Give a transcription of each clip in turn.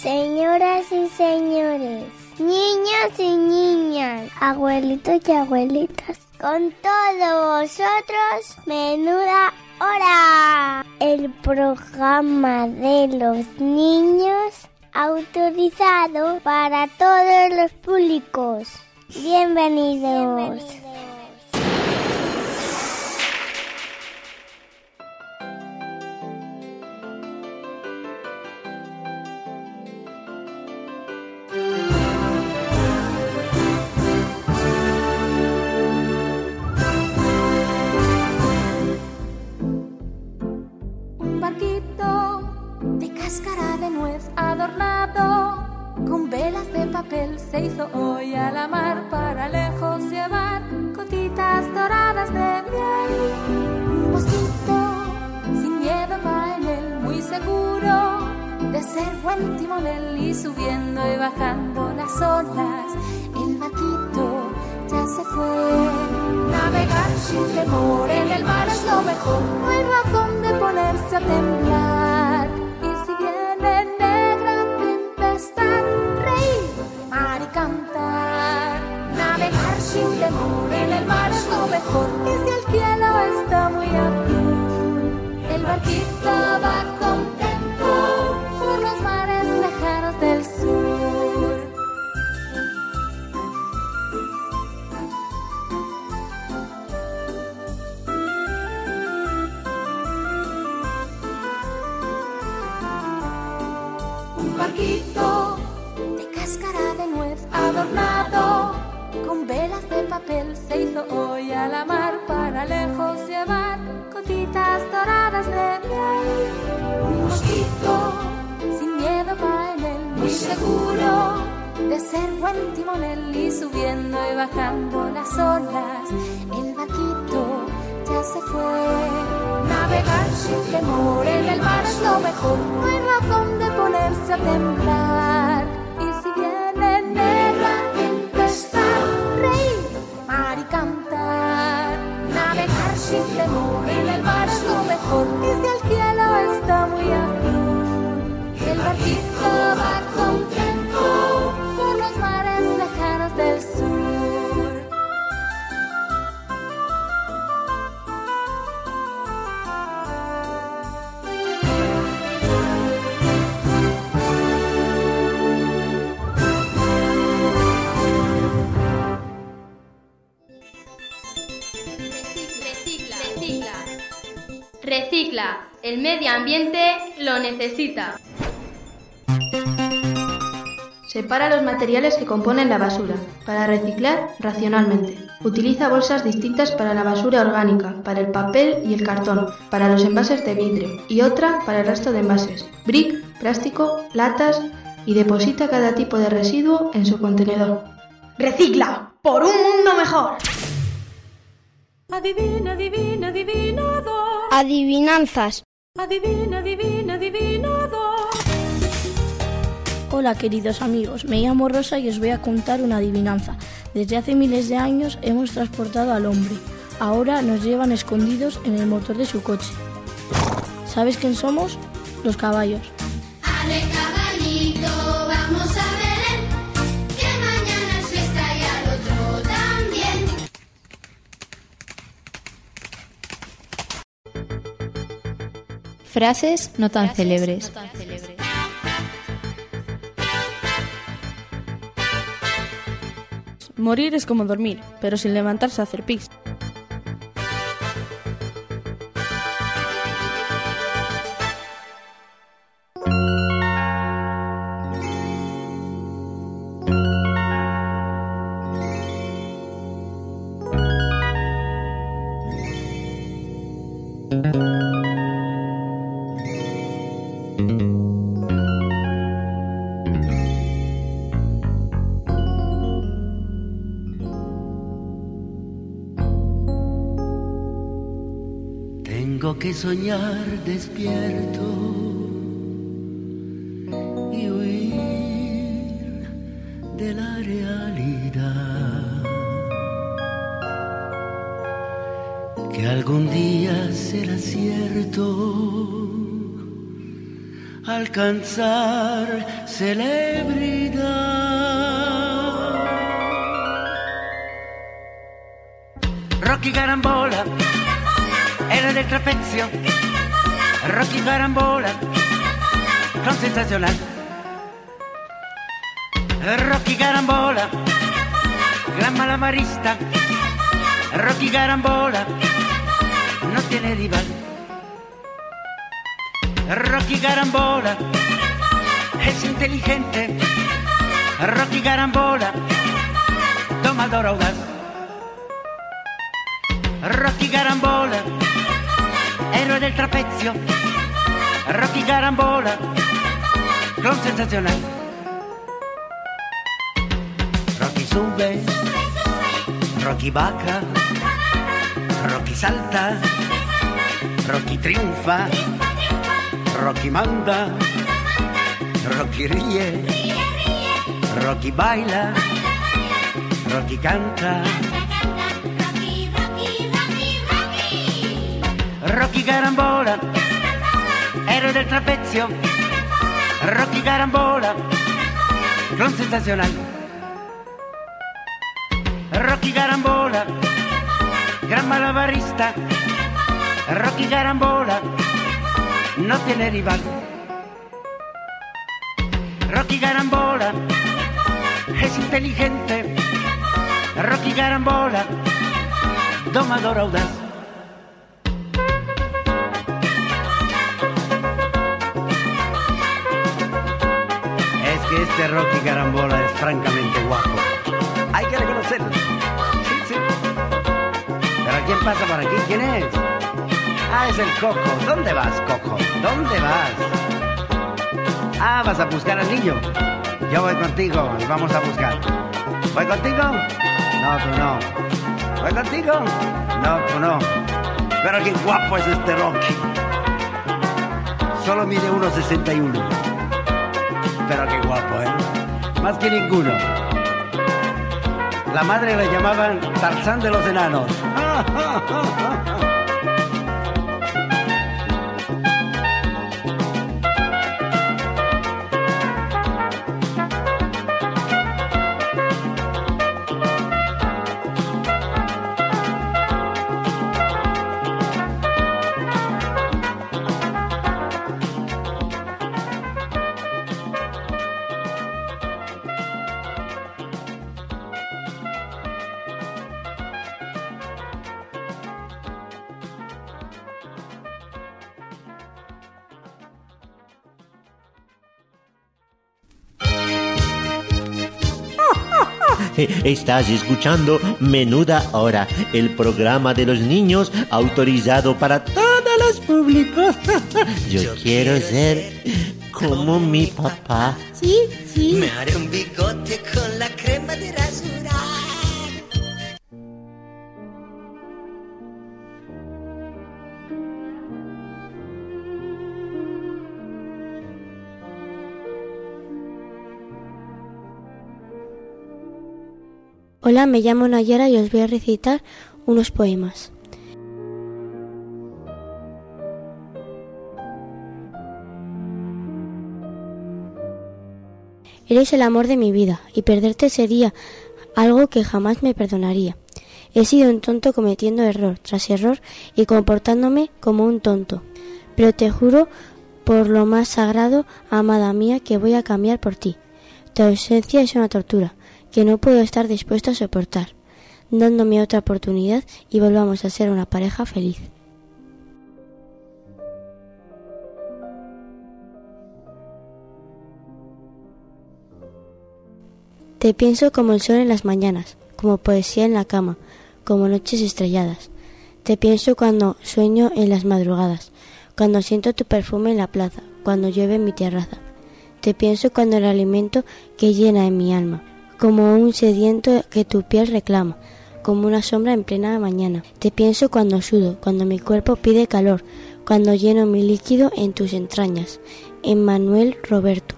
Señoras y señores, niños y niñas, abuelitos y abuelitas, con todos vosotros, Menuda Hora, el programa de los niños autorizado para todos los públicos. Bienvenidos. Un barquito de cáscara de nuez adornado con velas de papel se hizo hoy a la mar para lejos llevar gotitas doradas de miel. Un mosquito sin miedo va en él, muy seguro de ser buen timonel, y subiendo y bajando las olas el barquito ya se fue. Navegar sin temor en el mar es lo mejor, no hay razón de ponerse a temblar. Y si viene negra tempestad, reír, mar y cantar. Navegar sin temor en el mar es lo mejor, y si el cielo está muy azul, el barquito va contento por los mares lejanos del sur. Un barquito de cáscara de nuez adornado con velas de papel se hizo hoy a la mar para lejos llevar gotitas doradas de miel. Un mosquito sin miedo va en él, muy seguro de ser buen timonel, y subiendo y bajando las olas el barquito ya se fue. Navegar sin temor en el mar es lo mejor, no hay razón de ponerse a temblar. Y si viene negra tempestad, reír, mar y cantar. Navegar sin temor en el mar es lo mejor, y si el cielo está muy azul, el barquito va contento por los mares lejanos del sur. Recicla, el medio ambiente lo necesita. Separa los materiales que componen la basura, para reciclar racionalmente. Utiliza bolsas distintas para la basura orgánica, para el papel y el cartón, para los envases de vidrio y otra para el resto de envases, brick, plástico, latas, y deposita cada tipo de residuo en su contenedor. ¡Recicla por un mundo mejor! Adivina, adivina, adivinador. Adivinanzas. Adivina, adivina, adivinador. Hola queridos amigos, me llamo Rosa y os voy a contar una adivinanza. Desde hace miles de años hemos transportado al hombre. Ahora nos llevan escondidos en el motor de su coche. ¿Sabes quién somos? Los caballos. Ale caballito, vamos a Belén, que mañana es fiesta y al otro también. Frases no tan célebres. Morir es como dormir, pero sin levantarse a hacer pis. Tengo que soñar despierto y huir de la realidad, que algún día será cierto alcanzar celebridad. Rocky Carambola, era del trapezio. Rocky Carambola, con sensacional. Rocky Carambola, gran malabarista. Rocky Carambola, no tiene rival. Rocky Carambola, es inteligente. Rocky Carambola, domador audaz. Rocky Carambola, héroe del trapezio. Rocky Carambola, clon sensacional. Rocky sube, Rocky baja, Rocky salta, Rocky triunfa, Rocky manda, Rocky ríe, Rocky baila, Rocky canta. Rocky Carambola, héroe del trapezio. Rocky Carambola, clon sensacional. Rocky Carambola, gran malabarista. Rocky Carambola, no tiene rival. Rocky Carambola, es inteligente. Rocky Carambola, domador audaz. Este Rocky Carambola es francamente guapo. Hay que reconocerlo. Sí. ¿Pero quién pasa por aquí? ¿Quién es? Ah, es el Coco. ¿Dónde vas, Coco? ¿Dónde vas? Ah, ¿vas a buscar al niño? Yo voy contigo y vamos a buscar. ¿Voy contigo? No, tú no. ¿Voy contigo? No, tú no. Pero qué guapo es este Rocky. Solo mide 1,61. Pero qué guapo, ¿eh? Más que ninguno. La madre le llamaban Tarzán de los enanos. Estás escuchando Menuda Hora, el programa de los niños autorizado para todos los públicos. Yo quiero ser como mi papá. Sí. Me haré un bigote con la crema de rasurar. Hola, me llamo Nayara y os voy a recitar unos poemas. Eres el amor de mi vida y perderte sería algo que jamás me perdonaría. He sido un tonto cometiendo error tras error y comportándome como un tonto. Pero te juro por lo más sagrado, amada mía, que voy a cambiar por ti. Tu ausencia es una tortura que no puedo estar dispuesto a soportar. Dándome otra oportunidad y volvamos a ser una pareja feliz. Te pienso como el sol en las mañanas, como poesía en la cama, como noches estrelladas. Te pienso cuando sueño en las madrugadas, cuando siento tu perfume en la plaza, cuando llueve en mi terraza. Te pienso cuando el alimento que llena en mi alma, como un sediento que tu piel reclama, como una sombra en plena mañana. Te pienso cuando sudo, cuando mi cuerpo pide calor, cuando lleno mi líquido en tus entrañas. Emmanuel Roberto.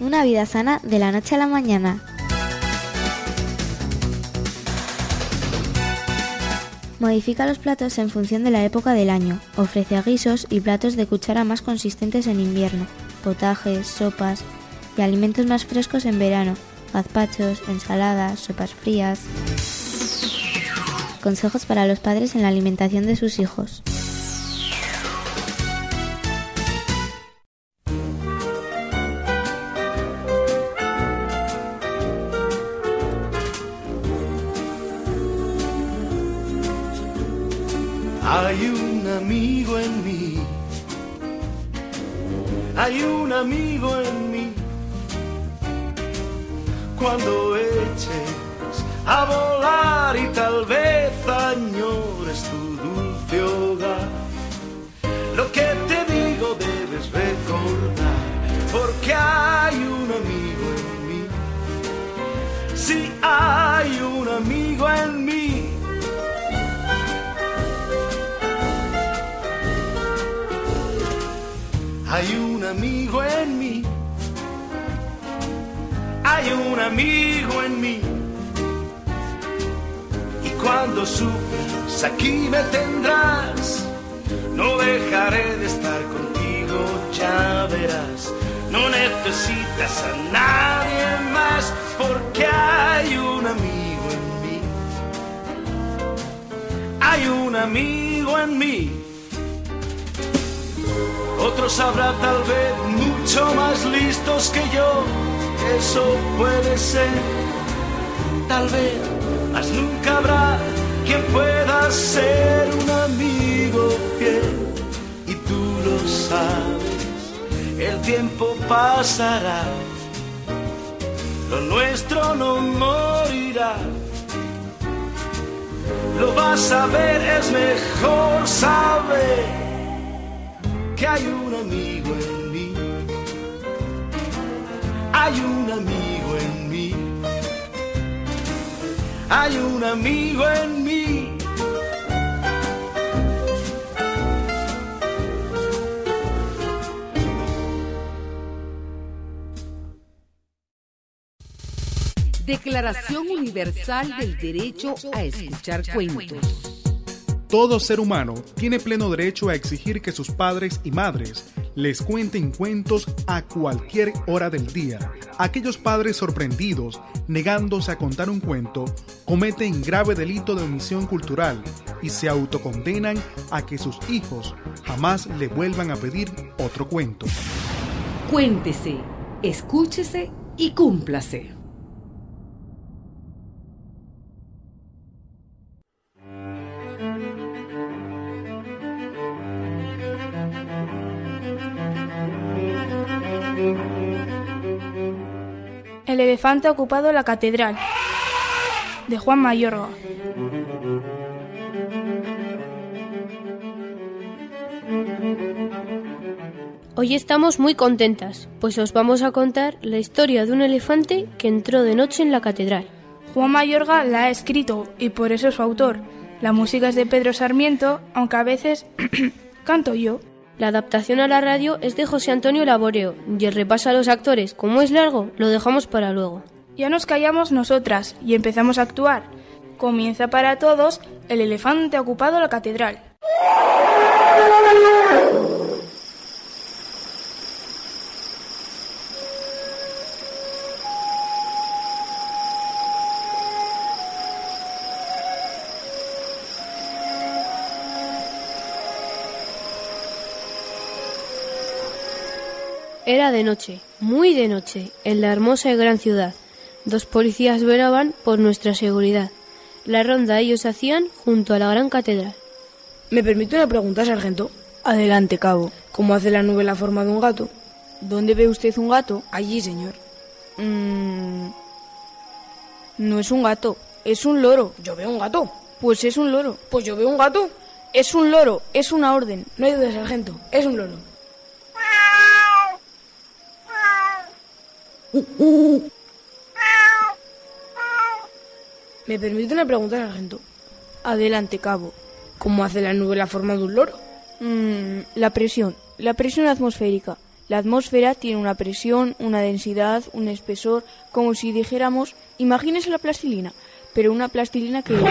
Una vida sana de la noche a la mañana. Modifica los platos en función de la época del año. Ofrece guisos y platos de cuchara más consistentes en invierno, potajes, sopas y alimentos más frescos en verano, gazpachos, ensaladas, sopas frías. Consejos para los padres en la alimentación de sus hijos. Hay un amigo en mí, hay un amigo en mí. Cuando eches a volar y tal vez añores tu dulce hogar, lo que te digo debes recordar, porque hay un amigo en mí. Sí, hay un amigo en mí. Hay un amigo en mí, hay un amigo en mí. Y cuando sufras aquí me tendrás, no dejaré de estar contigo, ya verás. No necesitas a nadie más, porque hay un amigo en mí, hay un amigo en mí. Otros habrá tal vez mucho más listos que yo, eso puede ser, tal vez, mas nunca habrá quien pueda ser un amigo fiel. Y tú lo sabes, el tiempo pasará, lo nuestro no morirá. Lo vas a ver, es mejor saber que hay un amigo en mí, hay un amigo en mí, hay un amigo en mí. Declaración Universal del Derecho a Escuchar Cuentos. Todo ser humano tiene pleno derecho a exigir que sus padres y madres les cuenten cuentos a cualquier hora del día. Aquellos padres sorprendidos negándose a contar un cuento cometen grave delito de omisión cultural y se autocondenan a que sus hijos jamás le vuelvan a pedir otro cuento. Cuéntese, escúchese y cúmplase. El elefante ha ocupado la catedral, de Juan Mayorga. Hoy estamos muy contentas, pues os vamos a contar la historia de un elefante que entró de noche en la catedral. Juan Mayorga la ha escrito y por eso es su autor. La música es de Pedro Sarmiento, aunque a veces canto yo. La adaptación a la radio es de José Antonio Laboreo y el repaso a los actores, como es largo, lo dejamos para luego. Ya nos callamos nosotras y empezamos a actuar. Comienza para todos, el elefante ha ocupado la catedral. Era de noche, muy de noche, en la hermosa y gran ciudad. 2 policías velaban por nuestra seguridad. La ronda ellos hacían junto a la gran catedral. ¿Me permite una pregunta, sargento? Adelante, cabo. ¿Cómo hace la nube la forma de un gato? ¿Dónde ve usted un gato? Allí, señor. No es un gato, es un loro. Yo veo un gato. Pues es un loro. Pues yo veo un gato. Es un loro, es una orden. No hay duda, sargento, es un loro. ¿Me permite una pregunta, sargento? Adelante, cabo. ¿Cómo hace la nube la forma de un loro? La presión atmosférica. La atmósfera tiene una presión, una densidad, un espesor, como si dijéramos, imagínese la plastilina, pero una plastilina que...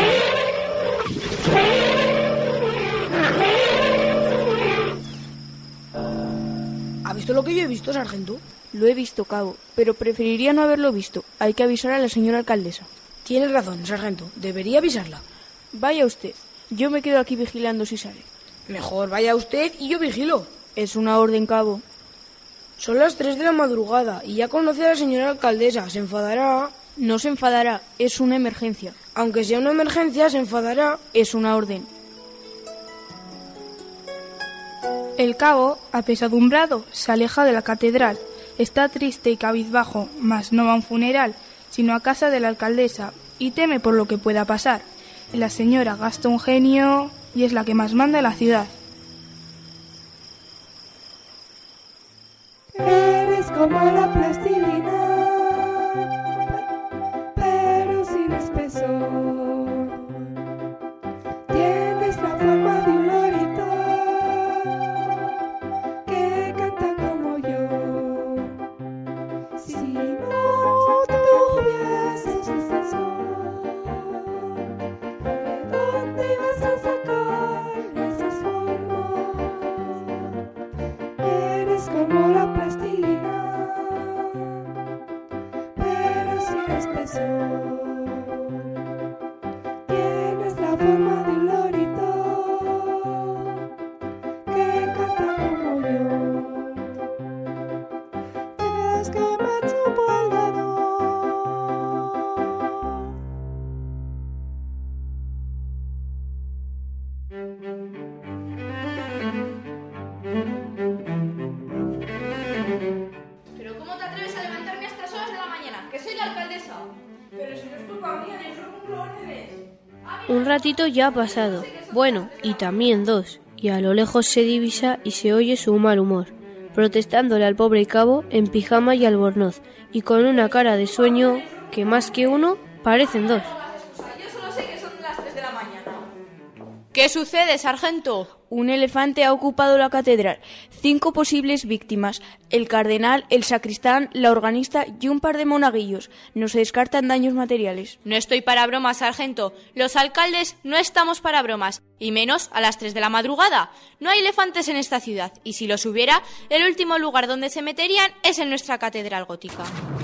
¿Ha visto lo que yo he visto, sargento? Lo he visto, cabo, pero preferiría no haberlo visto. Hay que avisar a la señora alcaldesa. Tiene razón, sargento. Debería avisarla. Vaya usted. Yo me quedo aquí vigilando si sale. Mejor vaya usted y yo vigilo. Es una orden, cabo. Son las 3 de la madrugada y ya conoce a la señora alcaldesa. ¿Se enfadará? No se enfadará. Es una emergencia. Aunque sea una emergencia, se enfadará. Es una orden. El cabo, apesadumbrado, se aleja de la catedral. Está triste y cabizbajo, mas no va a un funeral, sino a casa de la alcaldesa, y teme por lo que pueda pasar. La señora gasta un genio y es la que más manda en la ciudad. Eres como la plastilina, pero sin espesor. Tienes la forma de un lorito que canta como yo. Si no tuvieses espesor, ¿de dónde vas a sacar esas formas? Eres como la plastilina, pero sin espesor. Tienes la forma de un lorito que canta como yo. Tienes que me chupo el dedo. ¿Pero cómo te atreves a levantarme a estas horas de la mañana? ¡Que soy la alcaldesa! Pero si no es culpa mía, yo solo cumplo órdenes. Un ratito ya ha pasado, bueno, y también 2, y a lo lejos se divisa y se oye su mal humor, protestándole al pobre cabo en pijama y albornoz, y con una cara de sueño que más que uno parecen 2. Yo solo sé que son las 3 de la mañana. ¿Qué sucede, sargento? Un elefante ha ocupado la catedral. 5 posibles víctimas. El cardenal, el sacristán, la organista y un par de monaguillos. No se descartan daños materiales. No estoy para bromas, sargento. Los alcaldes no estamos para bromas. Y menos a las 3 de la madrugada. No hay elefantes en esta ciudad. Y si los hubiera, el último lugar donde se meterían es en nuestra catedral gótica.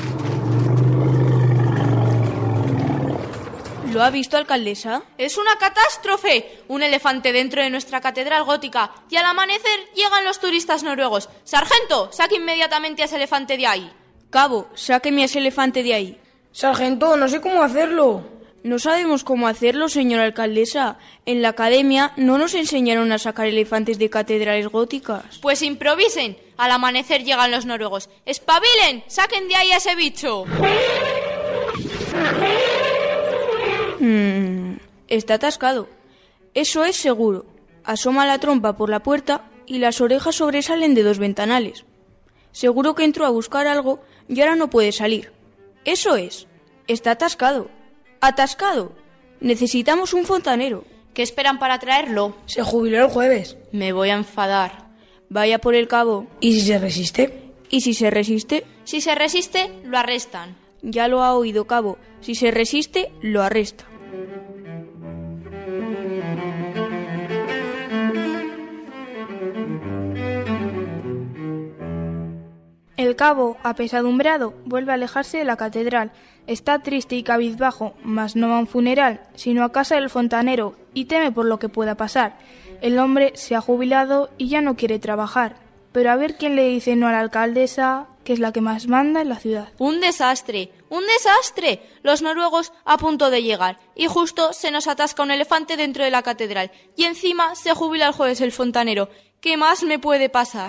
¿Lo ha visto, alcaldesa? ¡Es una catástrofe! Un elefante dentro de nuestra catedral gótica. Y al amanecer llegan los turistas noruegos. ¡Sargento! ¡Saque inmediatamente a ese elefante de ahí! Cabo, sáqueme a ese elefante de ahí. Sargento, no sé cómo hacerlo. No sabemos cómo hacerlo, señora alcaldesa. En la academia no nos enseñaron a sacar elefantes de catedrales góticas. Pues improvisen. Al amanecer llegan los noruegos. ¡Espabilen! ¡Saquen de ahí a ese bicho! Está atascado. Eso es seguro. Asoma la trompa por la puerta y las orejas sobresalen de 2 ventanales. Seguro que entró a buscar algo y ahora no puede salir. Eso es. Está atascado. ¡Atascado! Necesitamos un fontanero. ¿Qué esperan para traerlo? Se jubiló el jueves. Me voy a enfadar. Vaya por el cabo. ¿Y si se resiste? ¿Y si se resiste? Si se resiste, lo arrestan. Ya lo ha oído, cabo. Si se resiste, lo arresta. El cabo, apesadumbrado, vuelve a alejarse de la catedral. Está triste y cabizbajo, mas no va a un funeral, sino a casa del fontanero, y teme por lo que pueda pasar. El hombre se ha jubilado y ya no quiere trabajar. Pero a ver quién le dice no a la alcaldesa, que es la que más manda en la ciudad. ¡Un desastre! ¡Un desastre! Los noruegos a punto de llegar, y justo se nos atasca un elefante dentro de la catedral, y encima se jubila el jueves el fontanero. ¿Qué más me puede pasar?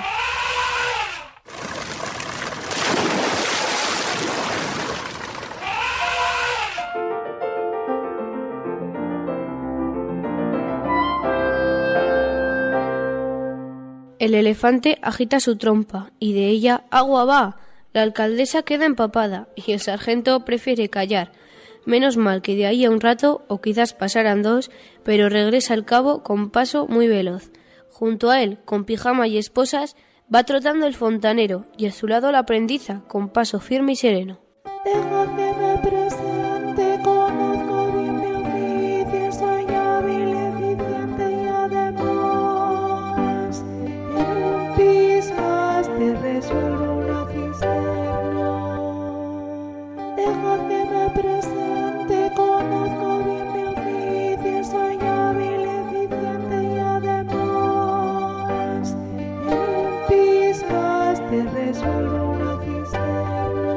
El elefante agita su trompa y de ella agua va. La alcaldesa queda empapada y el sargento prefiere callar. Menos mal que de ahí a un rato, o quizás pasaran 2, pero regresa al cabo con paso muy veloz. Junto a él, con pijama y esposas, Va trotando el fontanero y a su lado la aprendiza con paso firme y sereno. Dejad que me presente, conozco bien mi oficio, soy hábil, eficiente y además en un pis más te resuelvo una cisterna. Dejad que me presente, conozco bien mi oficio, soy hábil, eficiente y además en un pis más te resuelvo una cisterna.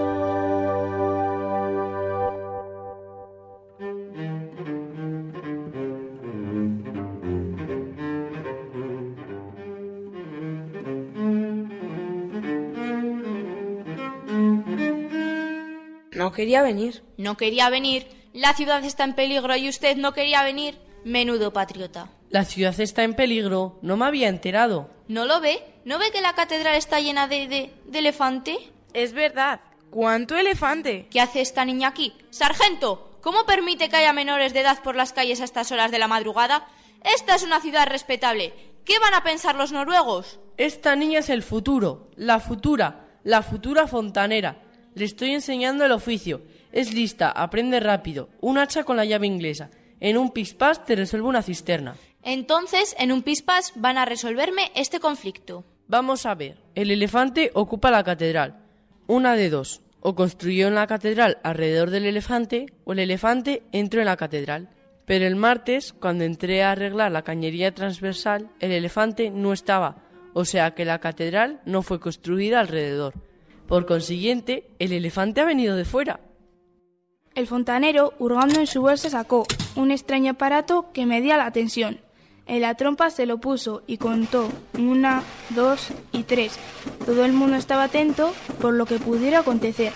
No quería venir. No quería venir. La ciudad está en peligro y usted no quería venir. Menudo patriota. La ciudad está en peligro. No me había enterado. ¿No lo ve? ¿No ve que la catedral está llena de elefante? Es verdad. ¿Cuánto elefante? ¿Qué hace esta niña aquí? ¡Sargento! ¿Cómo permite que haya menores de edad por las calles a estas horas de la madrugada? Esta es una ciudad respetable. ¿Qué van a pensar los noruegos? Esta niña es el futuro. La futura fontanera. Le estoy enseñando el oficio. Es lista, aprende rápido. Un hacha con la llave inglesa. En un pispás te resuelve una cisterna. Entonces, en un pispás van a resolverme este conflicto. Vamos a ver. El elefante ocupa la catedral. Una de dos. O construyó en la catedral alrededor del elefante, o el elefante entró en la catedral. Pero el martes, cuando entré a arreglar la cañería transversal, el elefante no estaba. O sea que la catedral no fue construida alrededor. Por consiguiente, el elefante ha venido de fuera. El fontanero, hurgando en su bolsa, sacó un extraño aparato que medía la tensión. En la trompa se lo puso y contó 1, 2 y 3. Todo el mundo estaba atento por lo que pudiera acontecer.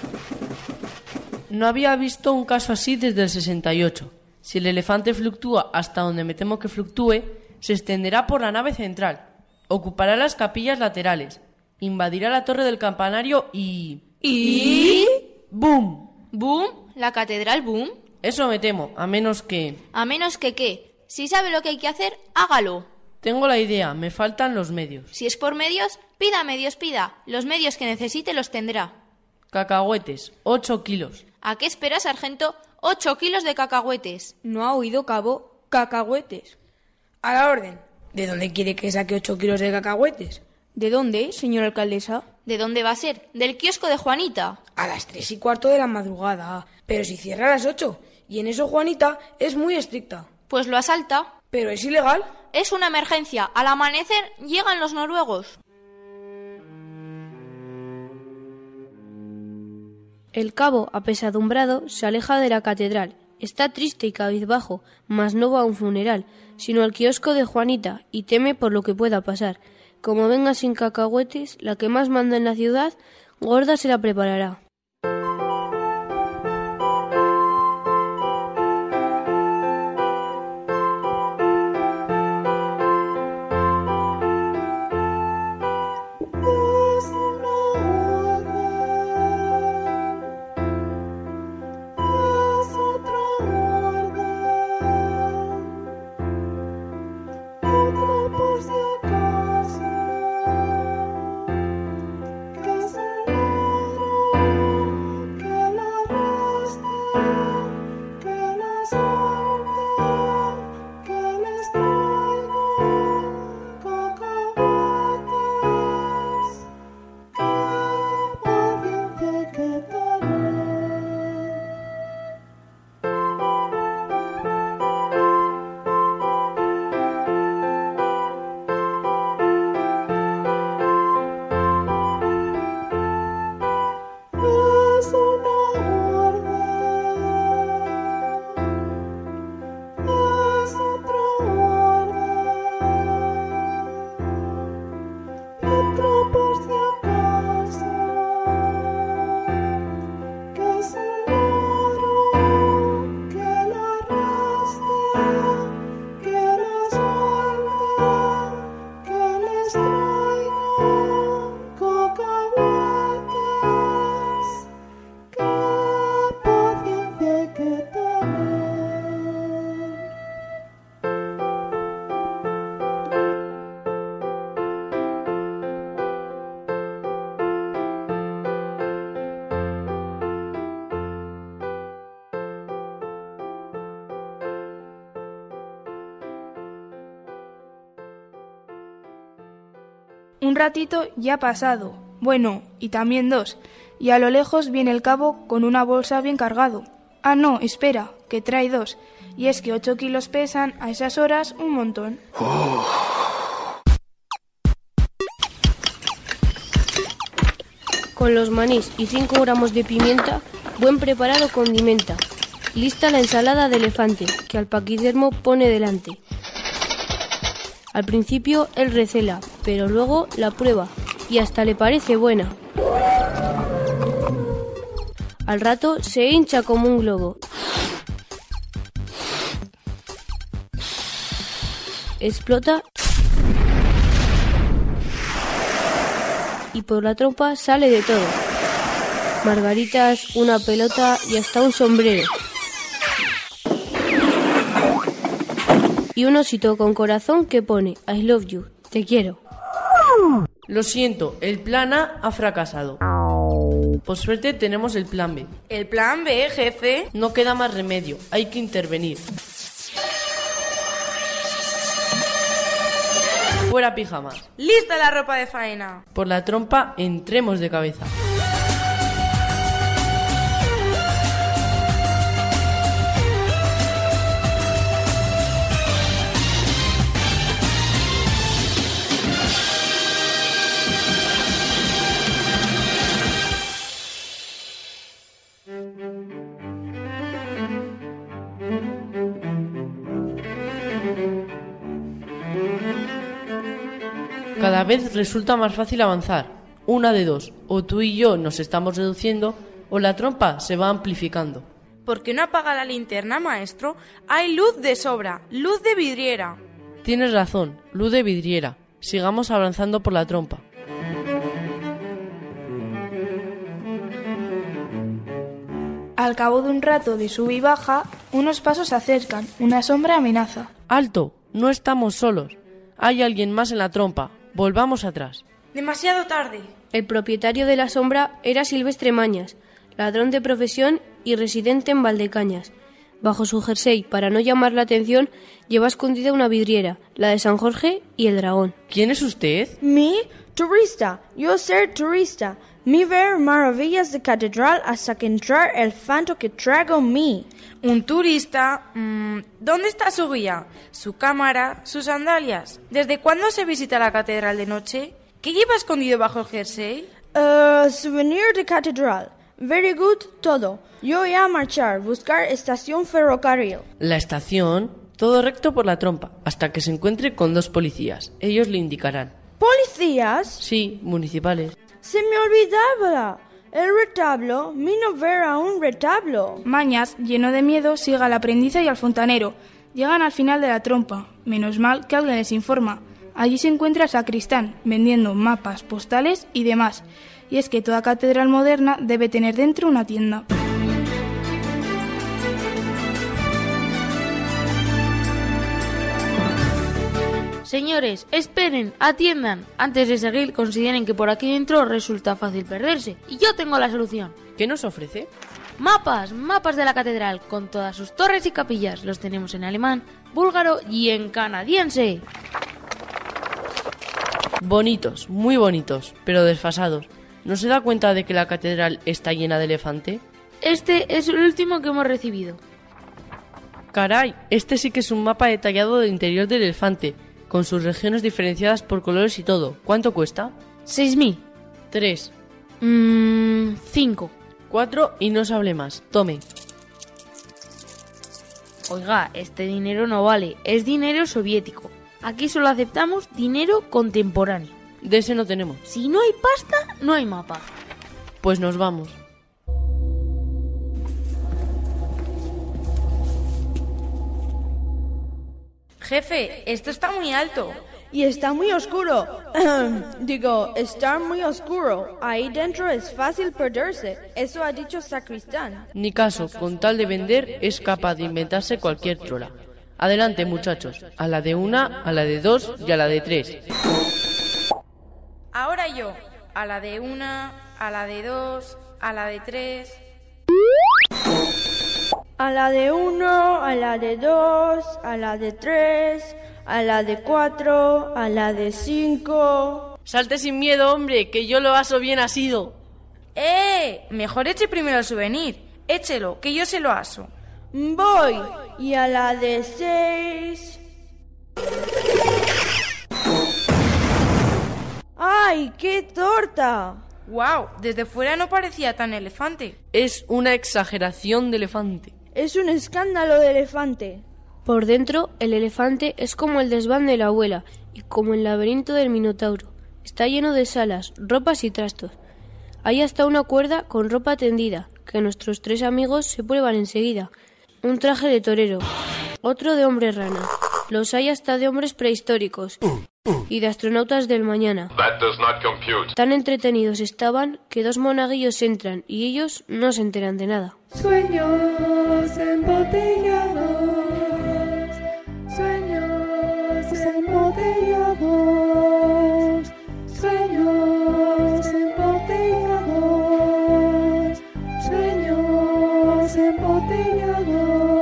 No había visto un caso así desde el 68. Si el elefante fluctúa hasta donde me temo que fluctúe, se extenderá por la nave central, ocupará las capillas laterales, invadirá la torre del campanario y... ¿Y? ¡Bum! ¿Boom? ¿La catedral boom? Eso me temo, a menos que... ¿A menos que qué? Si sabe lo que hay que hacer, hágalo. Tengo la idea, me faltan los medios. Si es por medios, pida medios, pida. Los medios que necesite los tendrá. Cacahuetes, 8 kilos. ¿A qué espera, sargento? 8 kilos de cacahuetes. ¿No ha oído, cabo? Cacahuetes. A la orden. ¿De dónde quiere que saque 8 kilos de cacahuetes? ¿De dónde, señora alcaldesa? ¿De dónde va a ser? ¿Del kiosco de Juanita? A las 3:15 de la madrugada. Pero si cierra a las 8. Y en eso Juanita es muy estricta. Pues lo asalta. ¿Pero es ilegal? Es una emergencia. Al amanecer llegan los noruegos. El cabo, apesadumbrado, se aleja de la catedral. Está triste y cabizbajo, mas no va a un funeral, sino al kiosco de Juanita, y teme por lo que pueda pasar. Como venga sin cacahuetes, la que más manda en la ciudad, gorda se la preparará. Un ratito ya ha pasado. Bueno, y también 2. Y a lo lejos viene el cabo con una bolsa bien cargado. Ah, no, espera, que trae 2. Y es que 8 kilos pesan a esas horas un montón. Con los manís y 5 gramos de pimienta, buen preparado condimenta. Lista la ensalada de elefante, que al paquidermo pone delante. Al principio él recela, pero luego la prueba, y hasta le parece buena. Al rato se hincha como un globo. Explota y por la trompa sale de todo. Margaritas, una pelota y hasta un sombrero. Y un osito con corazón que pone I love you, te quiero. Lo siento, el plan A ha fracasado. Por suerte tenemos el plan B. ¿El plan B, jefe? No queda más remedio, hay que intervenir. Fuera pijamas. ¡Lista la ropa de faena! Por la trompa entremos de cabeza. Cada vez resulta más fácil avanzar. Una de dos, o tú y yo nos estamos reduciendo, o la trompa se va amplificando. ¿Por qué no apaga la linterna, maestro? Hay luz de sobra, luz de vidriera. Tienes razón, luz de vidriera. Sigamos avanzando por la trompa. Al cabo de un rato de sub y baja, unos pasos se acercan, una sombra amenaza. ¡Alto! No estamos solos. Hay alguien más en la trompa. Volvamos atrás. Demasiado tarde. El propietario de la sombra era Silvestre Mañas, ladrón de profesión y residente en Valdecañas. Bajo su jersey, para no llamar la atención, lleva escondida una vidriera, la de San Jorge y el dragón. ¿Quién es usted? Mi turista. Yo ser turista. Mi ver maravillas de catedral hasta que entrar el fanto que trago mi. ¿Un turista? ¿Dónde está su guía? ¿Su cámara? ¿Sus sandalias? ¿Desde cuándo se visita la catedral de noche? ¿Qué lleva escondido bajo el jersey? Souvenir de catedral. Very good, todo. Yo voy a marchar, buscar estación ferrocarril. La estación, todo recto por la trompa, hasta que se encuentre con 2 policías. Ellos le indicarán. ¿Policías? Sí, municipales. Se me olvidaba. El retablo, mi no ver a un retablo. Mañas, lleno de miedo, sigue al aprendiz y al fontanero. Llegan al final de la trompa. Menos mal que alguien les informa. Allí se encuentra el sacristán, vendiendo mapas, postales y demás. Y es que toda catedral moderna debe tener dentro una tienda. Señores, esperen, atiendan. Antes de seguir, consideren que por aquí dentro resulta fácil perderse. Y yo tengo la solución. ¿Qué nos ofrece? Mapas de la catedral, con todas sus torres y capillas. Los tenemos en alemán, búlgaro y en canadiense. Bonitos, muy bonitos, pero desfasados. ¿No se da cuenta de que la catedral está llena de elefante? Este es el último que hemos recibido. Caray, este sí que es un mapa detallado del interior del elefante, con sus regiones diferenciadas por colores y todo. ¿Cuánto cuesta? 6.000. 3. 5. 4 y no se hable más. Tome. Oiga, este dinero no vale, es dinero soviético. Aquí solo aceptamos dinero contemporáneo. De ese no tenemos. Si no hay pasta, no hay mapa. Pues nos vamos. Jefe, esto está muy alto. Y está muy oscuro. Digo, está muy oscuro. Ahí dentro es fácil perderse. Eso ha dicho sacristán. Ni caso, con tal de vender, es capaz de inventarse cualquier trola. Adelante, muchachos. A la de 1, a la de 2 y a la de 3. Ahora yo. A la de 1, a la de 2, a la de 3. A la de 1, a la de 2, a la de 3, a la de 4, a la de 5. Salte sin miedo, hombre, que yo lo aso bien asido. Mejor eche primero el souvenir. Échelo, que yo se lo aso. Voy. Y a la de 6... ¡Ay, qué torta! ¡Guau! Desde fuera no parecía tan elefante. Es una exageración de elefante. Es un escándalo de elefante. Por dentro, el elefante es como el desván de la abuela y como el laberinto del Minotauro. Está lleno de salas, ropas y trastos. Hay hasta una cuerda con ropa tendida, que nuestros 3 amigos se prueban enseguida. Un traje de torero, otro de hombre rana. Los hay hasta de hombres prehistóricos y de astronautas del mañana. Tan entretenidos estaban que 2 monaguillos entran y ellos no se enteran de nada. Sueños embotellados, sueños embotellados, sueños embotellados, sueños embotellados.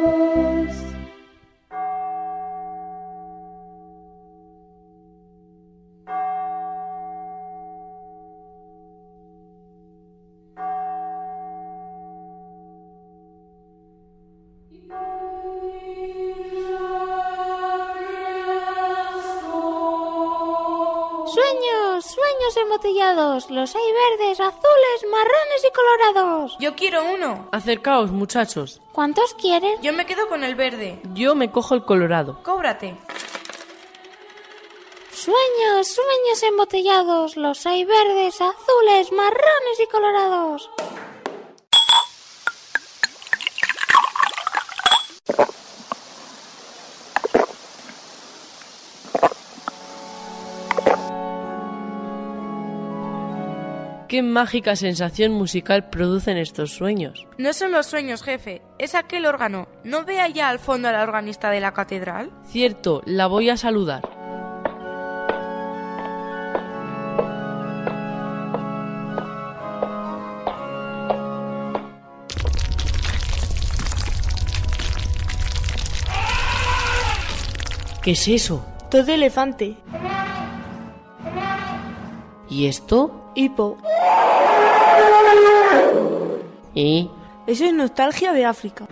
Sueños embotellados. Los hay verdes, azules, marrones y colorados. Yo quiero uno. Acercaos, muchachos. ¿Cuántos quieren? Yo me quedo con el verde. Yo me cojo el colorado. Cóbrate. Sueños embotellados. Los hay verdes, azules, marrones y colorados. Qué mágica sensación musical producen estos sueños. No son los sueños, jefe. Es aquel órgano. ¿No ve allá al fondo a la organista de la catedral? Cierto, la voy a saludar. ¿Qué es eso? Todo elefante. ¿Y esto? Hipo. ¿Y? Eso es nostalgia de África.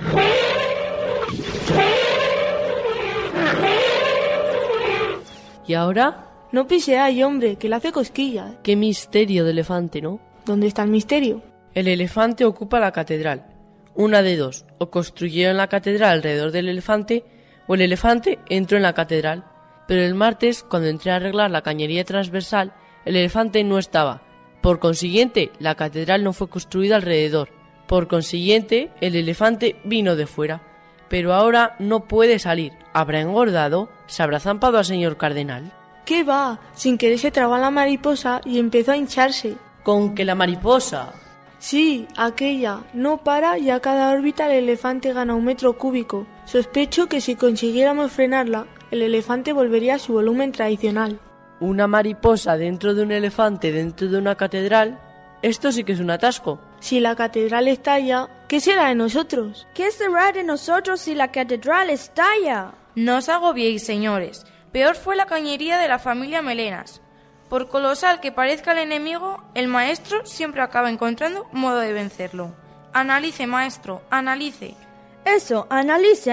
¿Y ahora? No pise ahí, hombre, que le hace cosquillas. Qué misterio de elefante, ¿no? ¿Dónde está el misterio? El elefante ocupa la catedral. Una de dos. O construyeron la catedral alrededor del elefante, o el elefante entró en la catedral. Pero el martes, cuando entré a arreglar la cañería transversal, el elefante no estaba. Por consiguiente, la catedral no fue construida alrededor. Por consiguiente, el elefante vino de fuera. Pero ahora no puede salir. ¿Habrá engordado? ¿Se habrá zampado al señor cardenal? ¿Qué va? Sin querer se trabó la mariposa y empezó a hincharse. ¿Con que la mariposa? Sí, aquella. No para y a cada órbita el elefante gana 1 metro cúbico. Sospecho que si consiguiéramos frenarla, el elefante volvería a su volumen tradicional. ¿Una mariposa dentro de un elefante dentro de una catedral? Esto sí que es un atasco. Si la catedral estalla, ¿qué será de nosotros? ¿Qué será de nosotros si la catedral estalla? No os agobiéis, señores. Peor fue la cañería de la familia Melenas. Por colosal que parezca el enemigo, el maestro siempre acaba encontrando modo de vencerlo. Analice, maestro, analice. Eso, analice.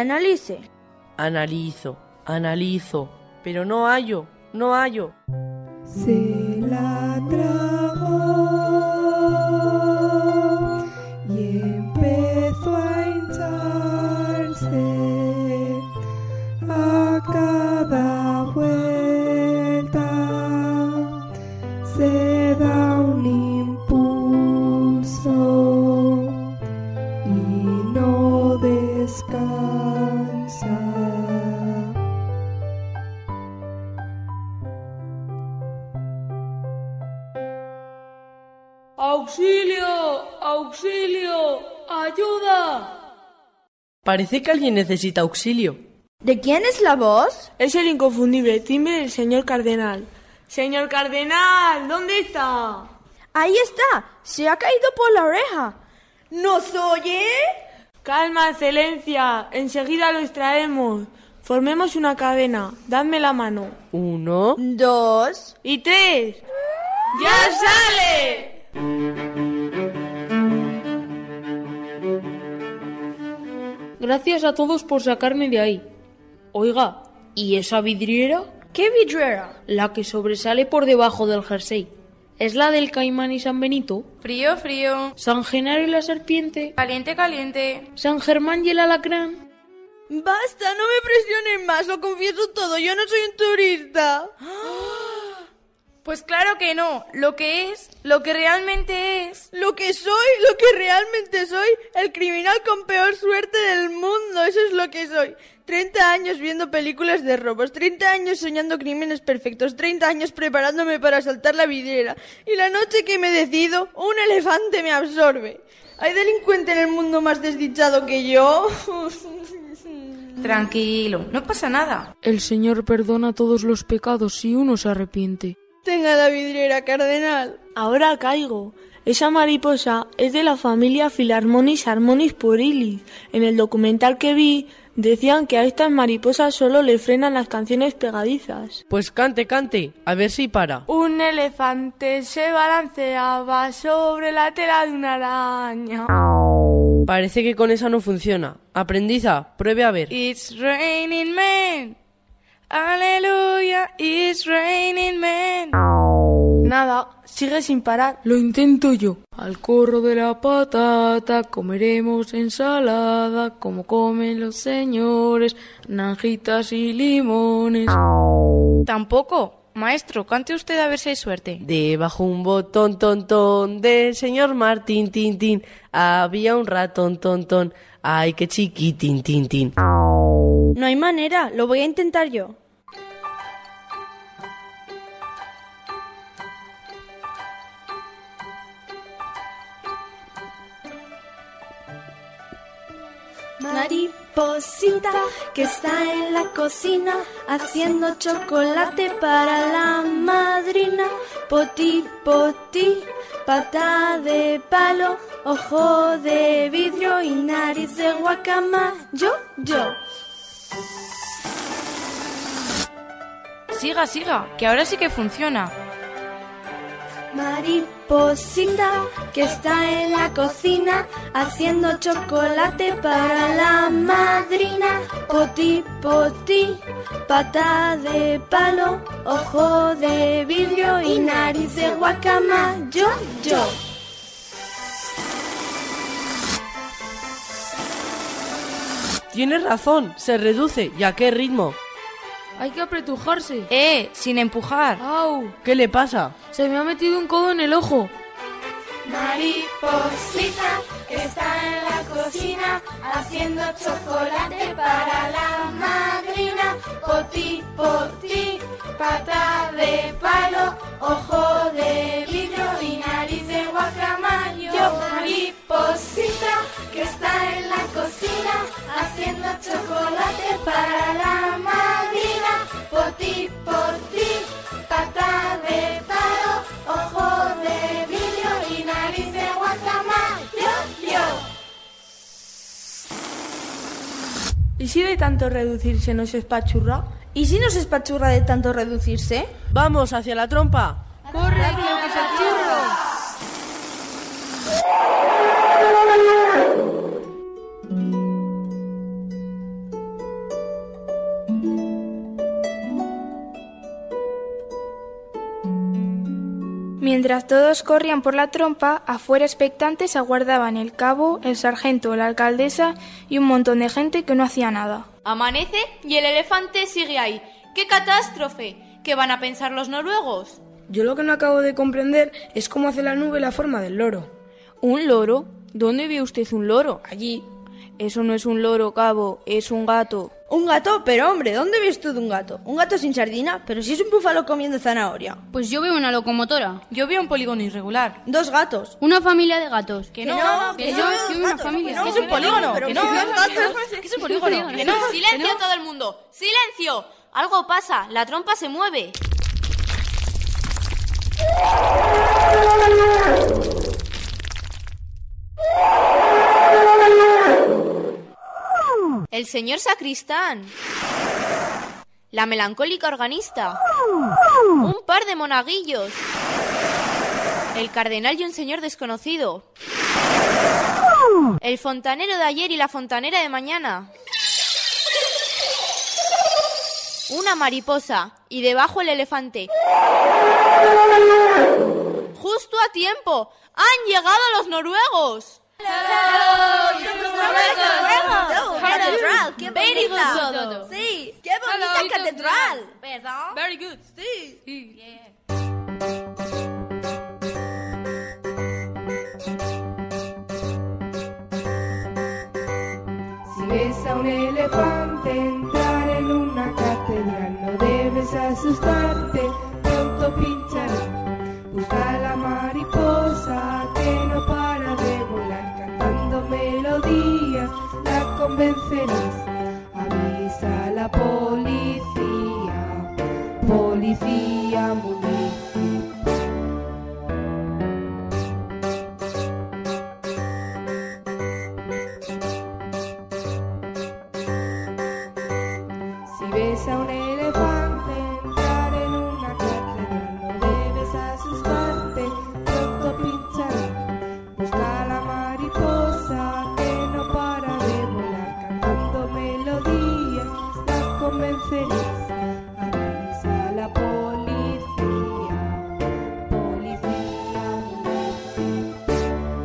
Analizo, pero no hallo. Se la tragó y empezó a hincharse a cada vuelta. Se da un impulso y no descansa. ¡Auxilio! ¡Ayuda! Parece que alguien necesita auxilio. ¿De quién es la voz? Es el inconfundible timbre del señor cardenal. ¡Señor cardenal! ¿Dónde está? Ahí está. Se ha caído por la oreja. ¿Nos oye? Calma, excelencia. Enseguida lo extraemos. Formemos una cadena. Dadme la mano. 1, 2 y 3. ¡Ya sale! Gracias a todos por sacarme de ahí. Oiga, ¿y esa vidriera? ¿Qué vidriera? La que sobresale por debajo del jersey. ¿Es la del Caimán y San Benito? Frío, frío. ¿San Genaro y la serpiente? Caliente, caliente. ¿San Germán y el alacrán? Basta, no me presionen más, lo confieso todo, yo no soy un turista. Pues claro que no, lo que es, lo que realmente es. Lo que realmente soy, el criminal con peor suerte del mundo, eso es lo que soy. 30 años viendo películas de robos, 30 años soñando crímenes perfectos, 30 años preparándome para saltar la vidriera. Y la noche que me decido, un elefante me absorbe. ¿Hay delincuente en el mundo más desdichado que yo? Tranquilo, no pasa nada. El Señor perdona todos los pecados si uno se arrepiente. Tenga la vidriera, cardenal. Ahora caigo. Esa mariposa es de la familia Philharmonis harmonis purilis. En el documental que vi, decían que a estas mariposas solo le frenan las canciones pegadizas. Pues cante, cante, a ver si para. Un elefante se balanceaba sobre la tela de una araña. Parece que con esa no funciona. Aprendiza, pruebe a ver. It's raining men. Aleluya, it's raining men. Nada, sigue sin parar. Lo intento yo. Al corro de la patata comeremos ensalada como comen los señores, naranjitas y limones. Tampoco. Maestro, cante usted a ver si hay suerte. Debajo un botón, ton, ton, del señor Martín, tin, tin, había un ratón, ton, ton, ay, qué chiquitín, tin, tin. No hay manera, lo voy a intentar yo. Mariposita que está en la cocina haciendo chocolate para la madrina. Poti, poti, pata de palo, ojo de vidrio y nariz de guacamayo. Siga, siga, que ahora sí que funciona. Mariposita que está en la cocina haciendo chocolate para la madrina. Poti, poti, pata de palo, ojo de vidrio y nariz de guacamayo. Tienes razón, se reduce. ¿Y a qué ritmo? Hay que apretujarse. Sin empujar. ¡Au! ¿Qué le pasa? Se me ha metido un codo en el ojo. Mariposita que está en la cocina haciendo chocolate para la madrina. Poti, poti, pata de palo, ojo de vidrio y nariz de guacamayo. Mariposita que está en la cocina haciendo chocolate para la madrina. Poti, poti, pata de palo, ojo de vidrio y nariz de guacamayo. ¿Y si de tanto reducirse no se espachurra? ¿Y si no se espachurra de tanto reducirse? ¡Vamos hacia la trompa! ¡Corre, que lo espachurro! Mientras todos corrían por la trompa, afuera expectantes aguardaban el cabo, el sargento, la alcaldesa y un montón de gente que no hacía nada. Amanece y el elefante sigue ahí. ¡Qué catástrofe! ¿Qué van a pensar los noruegos? Yo lo que no acabo de comprender es cómo hace la nube la forma del loro. ¿Un loro? ¿Dónde vio usted un loro? Allí. Eso no es un loro, cabo, es un gato. ¿Un gato? Pero hombre, ¿dónde ves tú de un gato? ¿Un gato sin sardina? Pero si es un búfalo comiendo zanahoria. Pues yo veo una locomotora. Yo veo un polígono irregular. 2 gatos. Una familia de gatos. Que no, que yo veo una familia. Que es un polígono. Que no, que es un polígono. Que no. ¡Silencio todo el mundo! ¡Silencio! Algo pasa, la trompa se mueve. El señor sacristán. La melancólica organista. Un par de monaguillos. El cardenal y un señor desconocido. El fontanero de ayer y la fontanera de mañana. Una mariposa y debajo el elefante. ¡Justo a tiempo! ¡Han llegado los noruegos! ¡Catedral! ¡Qué Very bonita! good. Sí, qué bonita catedral. ¿Verdad? Very good. Sí. Si ves a un elefante entrar en una catedral, no debes asustarte, pronto pinchará. Busca a la mariposa que no para de volar, cantando melodías la convencerás. Avisa a la policía, policía municipal. Si ves a un elefante entrar en una catedral, no debes asustarte, pronto pinchará. Busca a la mariposa que no para de volar, cantando melodías la convencerás. Avisa a la policía, policía municipal.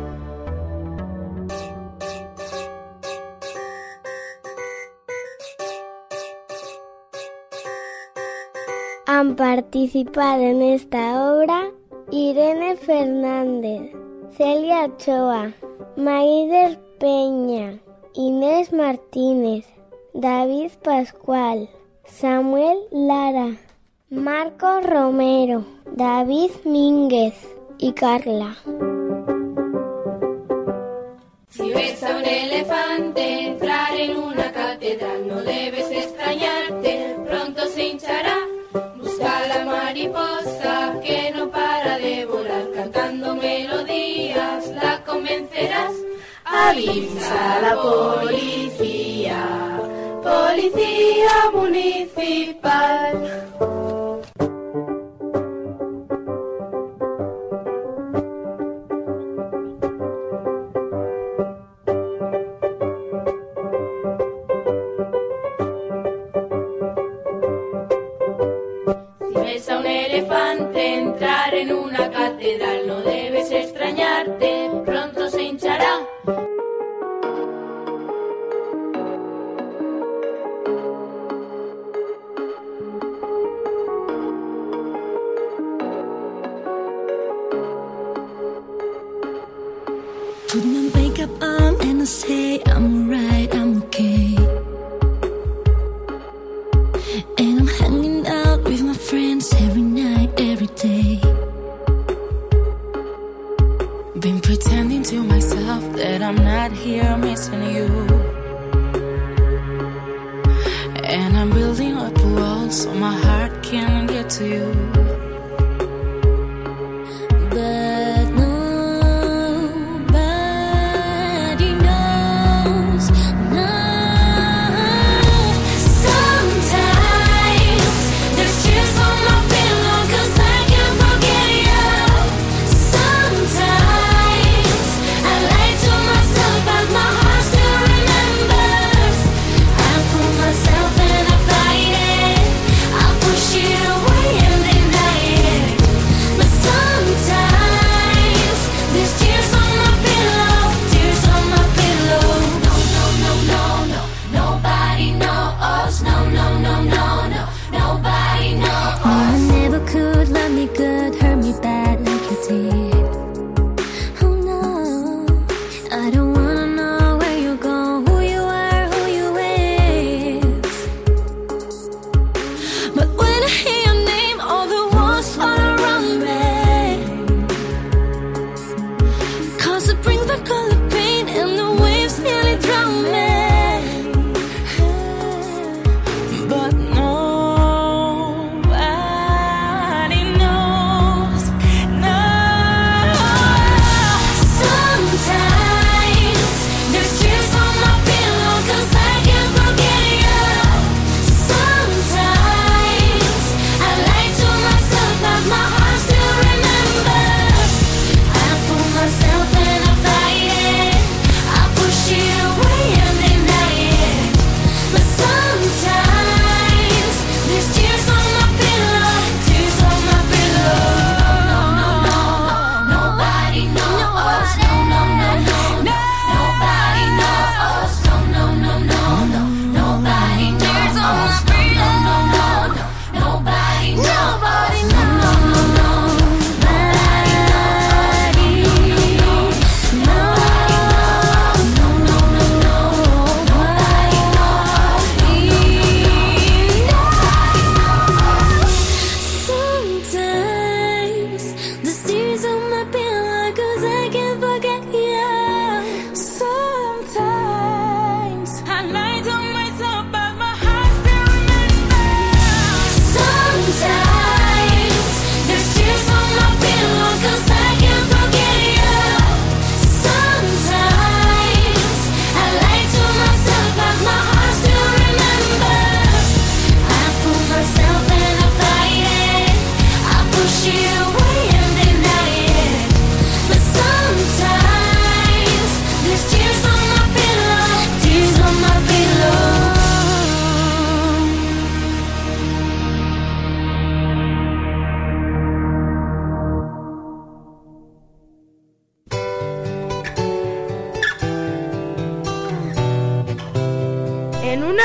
Han participado en esta obra Irene Fernández, Celia Ochoa, Maider Peña, Inés Martínez, David Pascual, Samuel Lara, Marcos Romero, David Mínguez y Carla. Si ves a un elefante entrar en una catedral, no debes extrañarte, pronto se hinchará. Busca a la mariposa que no para de volar, cantando melodías la convencerás. Avisa a la policía, policía municipal. Si ves a un elefante entrar en una catedral, no debes extrañarte, pronto se hinchará. Put my makeup on and I say I'm alright, I'm okay. And I'm hanging out with my friends every night, every day. Been pretending to myself that I'm not here missing you. And I'm building up a wall so my heart can't get to you. But nobody knows, no. Sometimes there's tears on my pillow 'cause I can't forget you. Sometimes I lie to myself but my heart still remembers. I fool myself and I fight it. I push it away and then I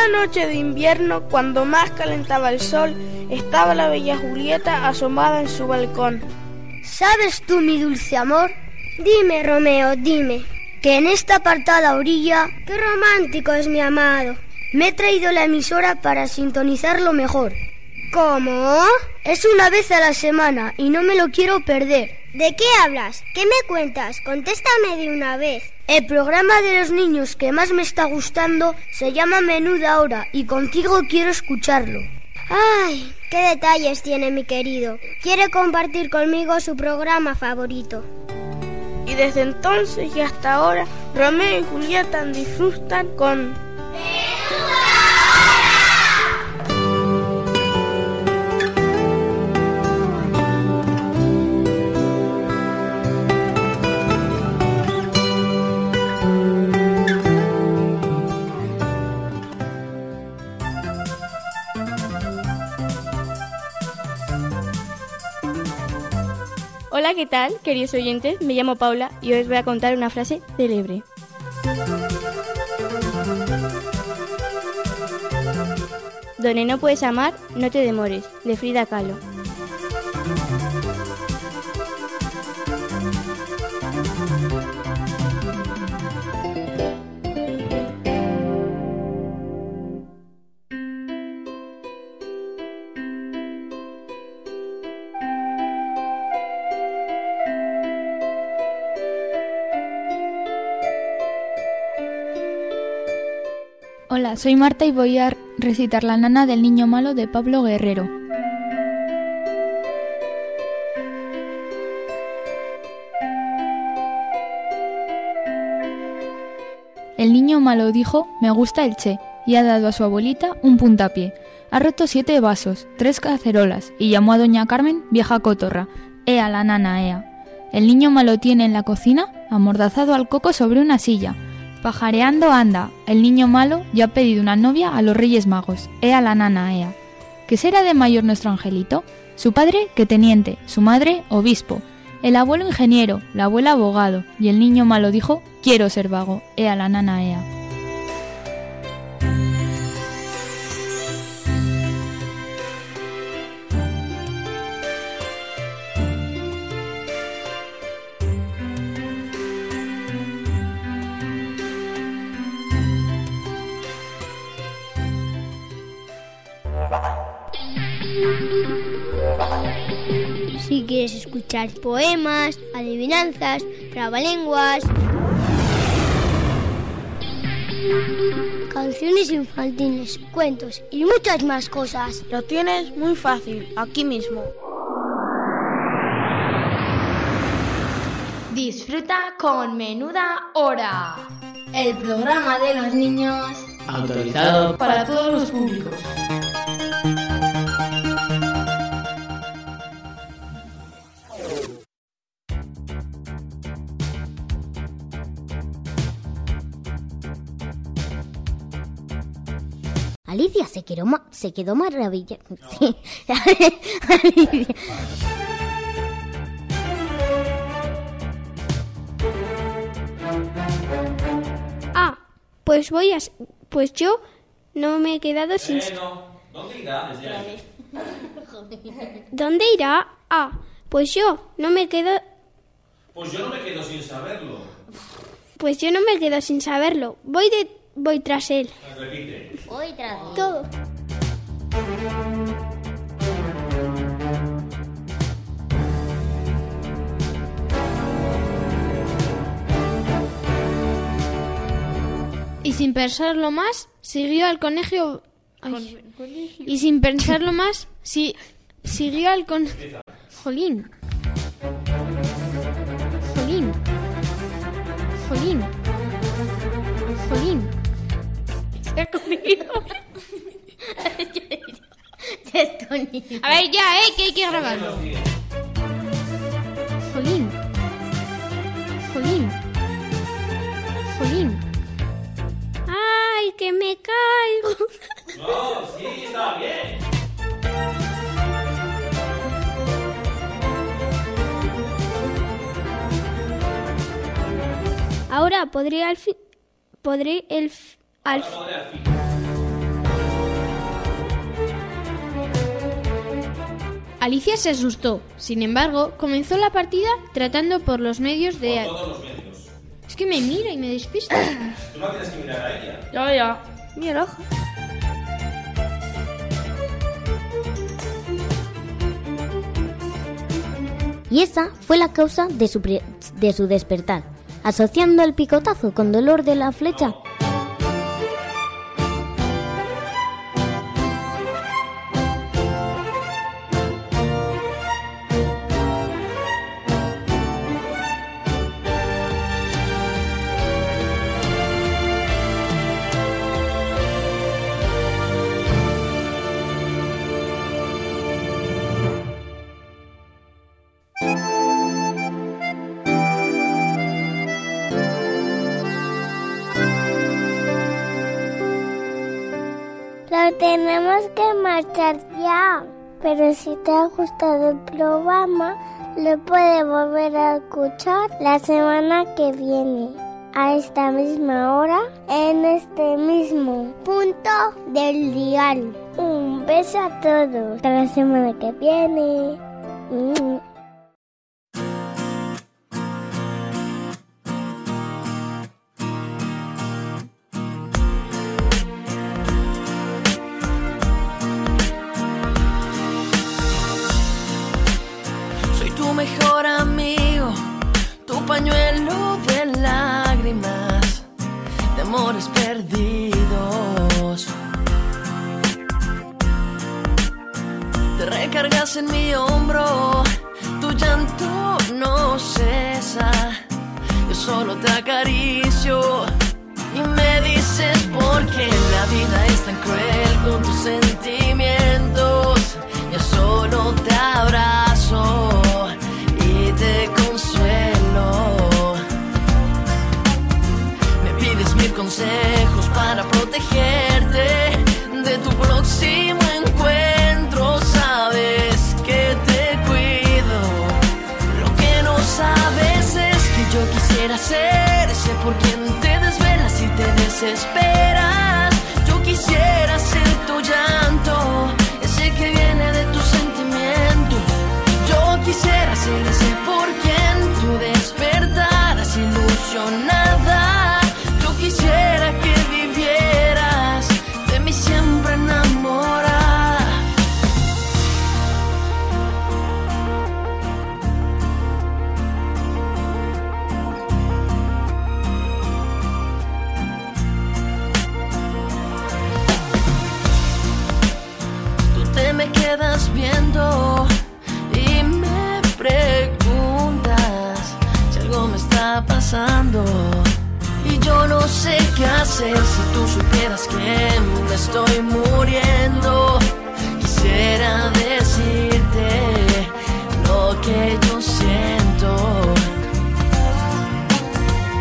una noche de invierno, cuando más calentaba el sol, estaba la bella Julieta asomada en su balcón. ¿Sabes tú, mi dulce amor? Dime, Romeo, dime, que en esta apartada orilla, qué romántico es mi amado. Me he traído la emisora para sintonizarlo mejor. ¿Cómo? Es una vez a la semana y no me lo quiero perder. ¿De qué hablas? ¿Qué me cuentas? Contéstame de una vez. El programa de los niños que más me está gustando se llama Menuda Hora y contigo quiero escucharlo. ¡Ay! ¡Qué detalles tiene mi querido! Quiere compartir conmigo su programa favorito. Y desde entonces y hasta ahora, Romeo y Julieta disfrutan con... Hola, ¿qué tal, queridos oyentes? Me llamo Paula y hoy os voy a contar una frase célebre. Donde no puedes amar, no te demores, de Frida Kahlo. Hola, soy Marta y voy a recitar La nana del niño malo de Pablo Guerrero. El niño malo dijo, me gusta el Che, y ha dado a su abuelita un puntapié. Ha roto 7 vasos, 3 cacerolas, y llamó a doña Carmen, vieja cotorra. Ea la nana, ea. El niño malo tiene en la cocina amordazado al coco sobre una silla. Pajareando anda, el niño malo ya ha pedido una novia a los Reyes Magos. Ea la nana, ea. ¿Qué será de mayor nuestro angelito? Su padre, que teniente, su madre, obispo. El abuelo ingeniero, la abuela abogado. Y el niño malo dijo, quiero ser vago. Ea la nana, ea. Si quieres escuchar poemas, adivinanzas, trabalenguas, canciones infantiles, cuentos y muchas más cosas, lo tienes muy fácil, aquí mismo. Disfruta con Menuda Hora, el programa de los niños autorizado para todos los públicos. Alicia se quedó maravillada. Sí. Alicia. Ah, pues yo no me he quedado sin... ¿Dónde irá? ¿Dónde irá? Ah, pues yo no me quedo... Pues yo no me quedo sin saberlo. Pues yo no me quedo sin saberlo. Voy tras él. Repite. Voy tras él. Todo. Y sin pensarlo más, siguió al conejo... Y sin pensarlo más, siguió al conejo... Jolín. Jolín. Jolín. Jolín. Se ha comido. A ver, ya, que hay que grabarlo. Jolín. Jolín. Jolín. ¡Ay, que me caigo! No, sí, está bien. Ahora podré al fin... Alicia se asustó. Sin embargo, comenzó la partida tratando por los medios de... Por todos los medios. Es que me mira y me despista. Tú no tienes que mirar a ella. Ya. Mira el ojo. Y esa fue la causa de su despertar, asociando el picotazo con dolor de la flecha. Tenemos que marchar ya, pero si te ha gustado el programa, lo puedes volver a escuchar la semana que viene, a esta misma hora, en este mismo punto del dial. Un beso a todos, hasta la semana que viene. Mejor amigo, tu pañuelo de lágrimas, de amores perdidos. Te recargas en mi hombro, tu llanto no cesa. Yo solo te acaricio y me dices por qué la vida es tan cruel con tus sentimientos. Yo solo te abrazo y te consuelo. Me pides 1000 consejos para protegerte de tu próximo encuentro. Sabes que te cuido. Lo que no sabes es que yo quisiera ser ese por quien te desvelas y te desesperas. Yo quisiera ser tu llanto, ese que viene de tus sentimientos. Yo quisiera ser ese por quien tú despertaras ilusionada. Yo quisiera que vivieras de mí siempre enamorada. Tú te me quedas viendo y me preguntas si algo me está pasando. Y yo no sé qué hacer si tú supieras que me estoy muriendo. Quisiera decirte lo que yo siento,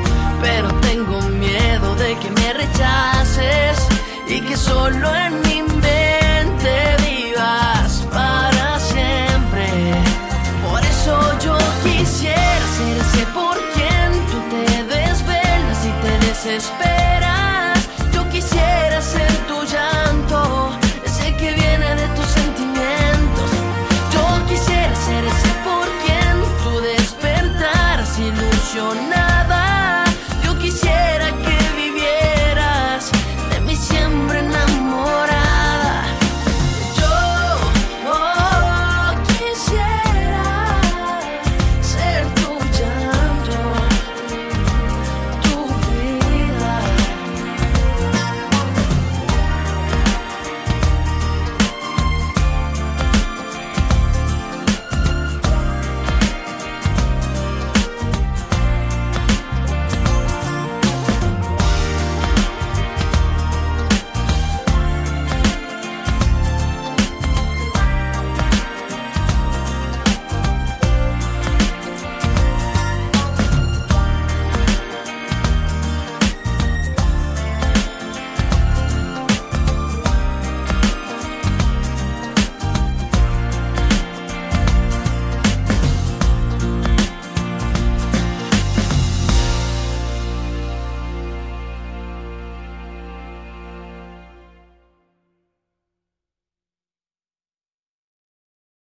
pero tengo miedo de que me rechaces y que solo en mi